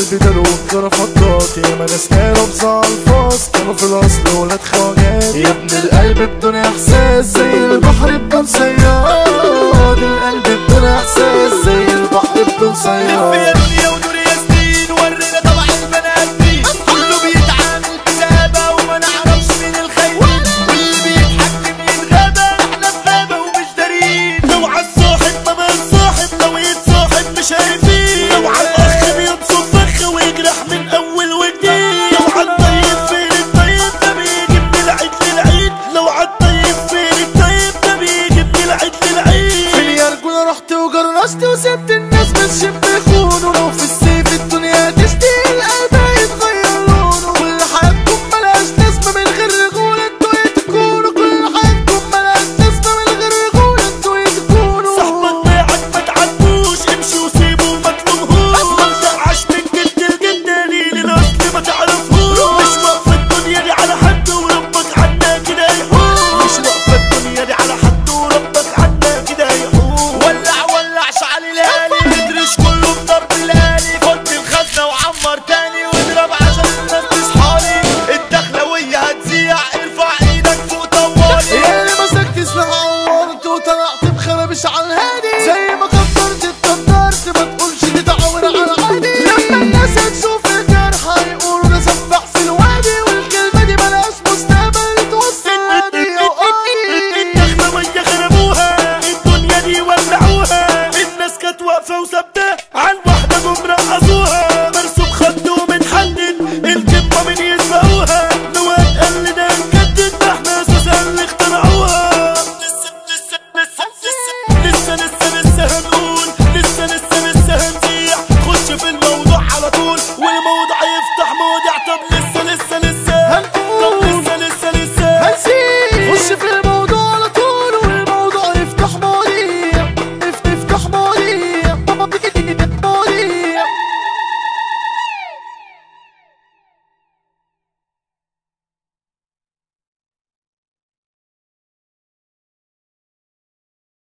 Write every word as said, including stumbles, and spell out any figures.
القلب ده والجرى فضات، يا ما ناس كانوا بزع الفاظ كانوا في الاصل ولاد خواجات. يا ابن القلب بدون احساس زي البحر بدون صياد، القلب بدون احساس زي البحر بدون صياد. يا دنيا ونور ياسمين ورينا طبع البني ادمين، كله بيتعامل بسابة وما نعرفش مين الخير، واللي بيتحكم يتغابى احنا في غابة ومش دارين. لو عالصاحب ما بقى الصاحب، لو يتصاحب مش هيفيد، لو عالاخ بينصب فخ ويجرح من اول وجديد، لو عالطيب فين الطيب ده بيجي من العيد للعيد، لو عالطيب فين الطيب ده بيجي من العيد للعيد. فين يا رجولة رحت وجرشت وسبت